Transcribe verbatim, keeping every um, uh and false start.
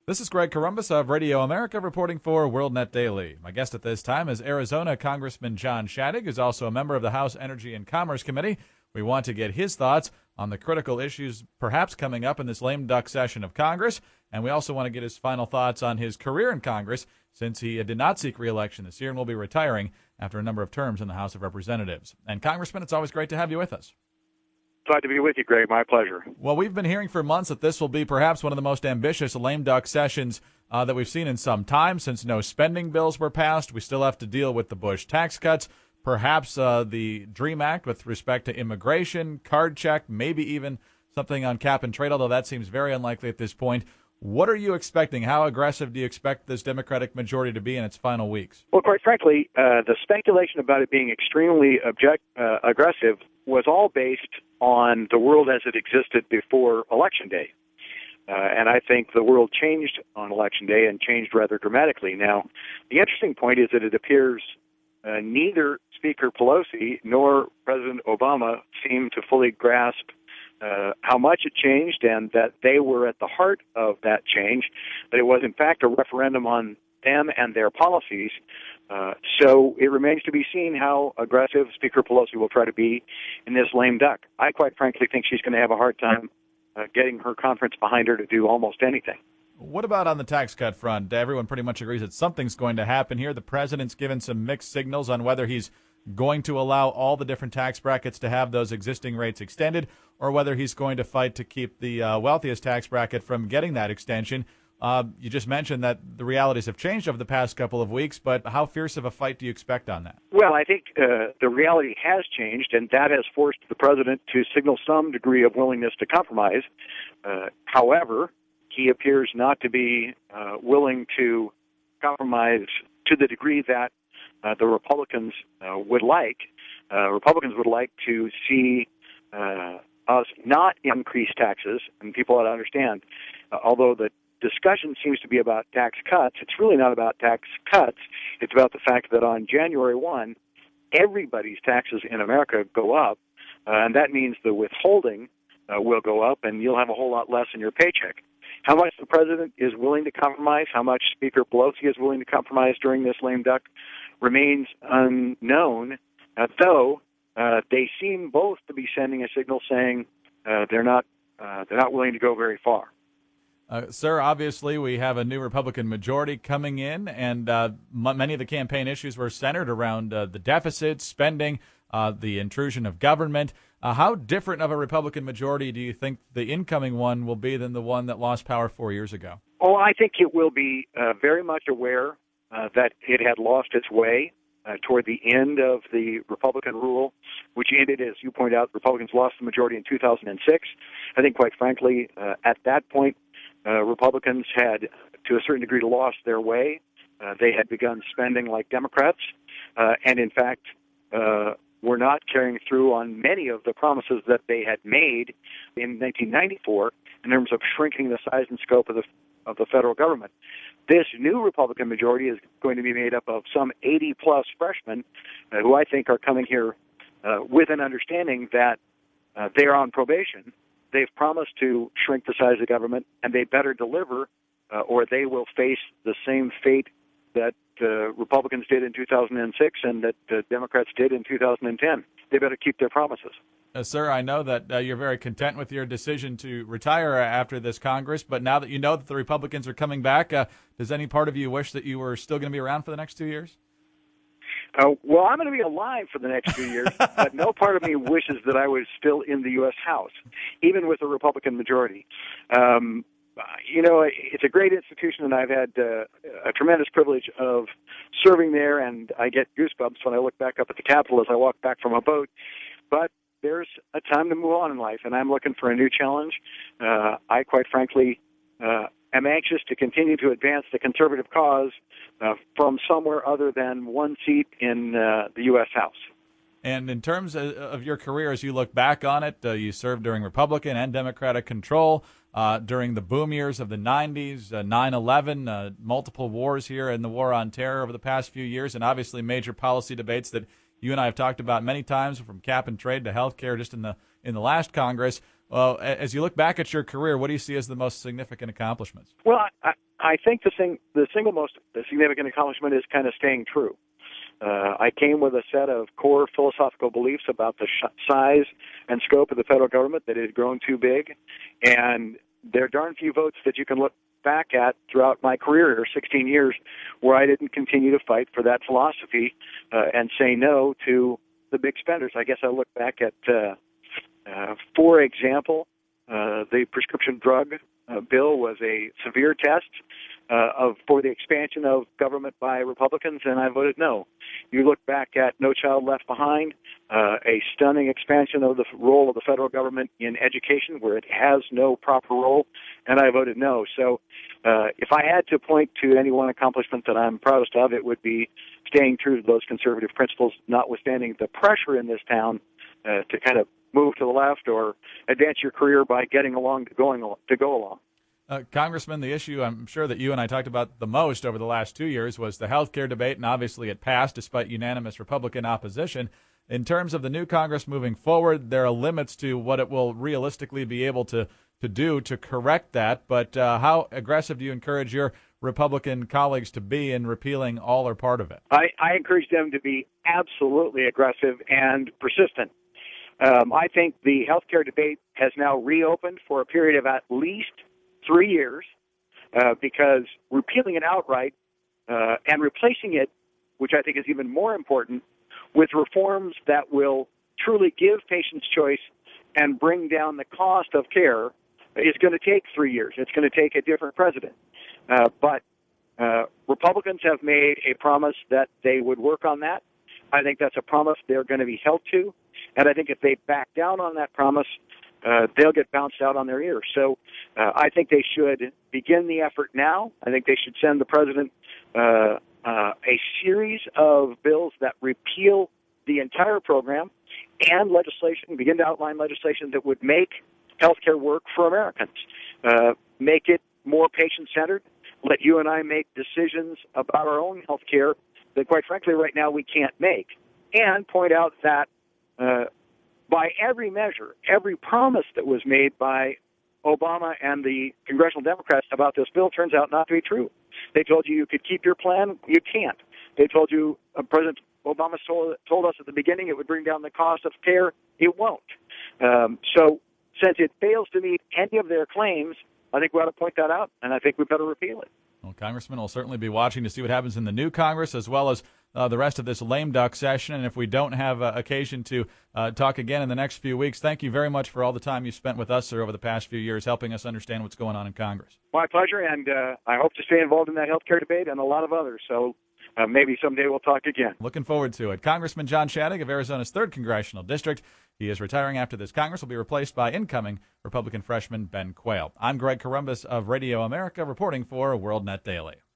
This is Greg Corombos of Radio America reporting for WorldNet Daily. My guest at this time is Arizona Congressman John Shadegg, who's also a member of the House Energy and Commerce Committee. We want to get his thoughts on the critical issues perhaps coming up in this lame duck session of Congress, and we also want to get his final thoughts on his career in Congress, since he did not seek re-election this year and will be retiring after a number of terms in the House of Representatives. And Congressman, it's always great to have you with us. Glad to be with you, Greg. My pleasure. Well, we've been hearing for months that this will be perhaps one of the most ambitious lame duck sessions uh, that we've seen in some time, since no spending bills were passed. We still have to deal with the Bush tax cuts, perhaps uh, the DREAM Act with respect to immigration, card check, maybe even something on cap and trade, although that seems very unlikely at this point. What are you expecting? How aggressive do you expect this Democratic majority to be in its final weeks? Well, quite frankly, uh, the speculation about it being extremely object, uh, aggressive was all based on the world as it existed before Election Day. Uh, and I think the world changed on Election Day and changed rather dramatically. Now, the interesting point is that it appears uh, neither Speaker Pelosi nor President Obama seem to fully grasp uh, how much it changed and that they were at the heart of that change, that it was, in fact, a referendum on them and their policies. Uh, so it remains to be seen how aggressive Speaker Pelosi will try to be in this lame duck. I quite frankly think she's going to have a hard time uh, getting her conference behind her to do almost anything. What about on the tax cut front? Everyone pretty much agrees that something's going to happen here. The president's given some mixed signals on whether he's going to allow all the different tax brackets to have those existing rates extended, or whether he's going to fight to keep the uh, wealthiest tax bracket from getting that extension. Uh, you just mentioned that the realities have changed over the past couple of weeks, but how fierce of a fight do you expect on that? Well, I think uh, the reality has changed, and that has forced the president to signal some degree of willingness to compromise. Uh, however, he appears not to be uh, willing to compromise to the degree that uh, the Republicans uh, would like. Uh, Republicans would like to see uh, us not increase taxes, and people ought to understand, uh, although the discussion seems to be about tax cuts, it's really not about tax cuts. It's about the fact that on January first, everybody's taxes in America go up, uh, and that means the withholding uh, will go up, and you'll have a whole lot less in your paycheck. How much the president is willing to compromise, how much Speaker Pelosi is willing to compromise during this lame duck remains unknown, uh, though uh, they seem both to be sending a signal saying uh, they're not uh, they're not willing to go very far. Uh, sir, obviously we have a new Republican majority coming in, and uh, m- many of the campaign issues were centered around uh, the deficit, spending, uh, the intrusion of government. Uh, how different of a Republican majority do you think the incoming one will be than the one that lost power four years ago? Oh, I think it will be uh, very much aware uh, that it had lost its way uh, toward the end of the Republican rule, which ended, as you point out, Republicans lost the majority in two thousand six. I think, quite frankly, uh, at that point, Uh, Republicans had, to a certain degree, lost their way. Uh, they had begun spending like Democrats, uh, and in fact, uh, were not carrying through on many of the promises that they had made in nineteen ninety-four in terms of shrinking the size and scope of the of the federal government. This new Republican majority is going to be made up of some eighty plus freshmen uh, who I think are coming here uh, with an understanding that uh, they are on probation. They've promised to shrink the size of government, and they better deliver, uh, or they will face the same fate that uh, Republicans did in two thousand six and that uh, Democrats did in two thousand ten. They better keep their promises. Uh, sir, I know that uh, you're very content with your decision to retire after this Congress, but now that you know that the Republicans are coming back, uh, does any part of you wish that you were still going to be around for the next two years? Uh, well, I'm going to be alive for the next few years, but no part of me wishes that I was still in the U S House, even with a Republican majority. Um, you know, it's a great institution, and I've had uh, a tremendous privilege of serving there, and I get goosebumps when I look back up at the Capitol as I walk back from a boat. But there's a time to move on in life, and I'm looking for a new challenge. Uh, I, quite frankly, uh, am anxious to continue to advance the conservative cause uh, from somewhere other than one seat in uh, the U S House. And in terms of your career, as you look back on it, uh, you served during Republican and Democratic control uh, during the boom years of the nineties, uh, nine eleven, uh, multiple wars here and the war on terror over the past few years, and obviously major policy debates that you and I have talked about many times, from cap and trade to health care just in the in the last Congress. Well, as you look back at your career, what do you see as the most significant accomplishments? Well, I, I think the thing, the single most significant accomplishment is kind of staying true. Uh, I came with a set of core philosophical beliefs about the sh- size and scope of the federal government that had grown too big, and there are darn few votes that you can look back at throughout my career here, sixteen years, where I didn't continue to fight for that philosophy uh, and say no to the big spenders. I guess I look back at, uh, uh, for example, uh, the prescription drug uh, bill was a severe test uh, of for the expansion of government by Republicans, and I voted no. You look back at No Child Left Behind, uh, a stunning expansion of the role of the federal government in education where it has no proper role, and I voted no. So uh, if I had to point to any one accomplishment that I'm proudest of, it would be staying true to those conservative principles, notwithstanding the pressure in this town uh, to kind of move to the left or advance your career by getting along to going al- to go along. Uh, Congressman, the issue I'm sure that you and I talked about the most over the last two years was the health care debate, and obviously it passed despite unanimous Republican opposition. In terms of the new Congress moving forward, there are limits to what it will realistically be able to, to do to correct that, but uh, how aggressive do you encourage your Republican colleagues to be in repealing all or part of it? I, I encourage them to be absolutely aggressive and persistent. Um, I think the health care debate has now reopened for a period of at least three years uh, because repealing it outright uh, and replacing it, which I think is even more important, with reforms that will truly give patients choice and bring down the cost of care is going to take three years. It's going to take a different president. Uh, but uh, Republicans have made a promise that they would work on that. I think that's a promise they're going to be held to. And I think if they back down on that promise, uh, they'll get bounced out on their ears. So uh, I think they should begin the effort now. I think they should send the president uh, uh, a series of bills that repeal the entire program and legislation, begin to outline legislation that would make health care work for Americans, uh, make it more patient-centered, let you and I make decisions about our own health care that, quite frankly, right now we can't make, and point out that uh, by every measure, every promise that was made by Obama and the congressional Democrats about this bill turns out not to be true. They told you you could keep your plan. You can't. They told you, uh, President Obama told, told us at the beginning it would bring down the cost of care. It won't. Um, so since it fails to meet any of their claims, I think we ought to point that out, and I think we better repeal it. Well, Congressman will certainly be watching to see what happens in the new Congress as well as uh, the rest of this lame duck session. And if we don't have uh, occasion to uh, talk again in the next few weeks, thank you very much for all the time you spent with us, sir, over the past few years, helping us understand what's going on in Congress. My pleasure, and uh, I hope to stay involved in that health care debate and a lot of others. So uh, maybe someday we'll talk again. Looking forward to it. Congressman John Shadegg of Arizona's third Congressional District. He is retiring after this Congress, will be replaced by incoming Republican freshman Ben Quayle. I'm Greg Corombos of Radio America, reporting for WorldNet Daily.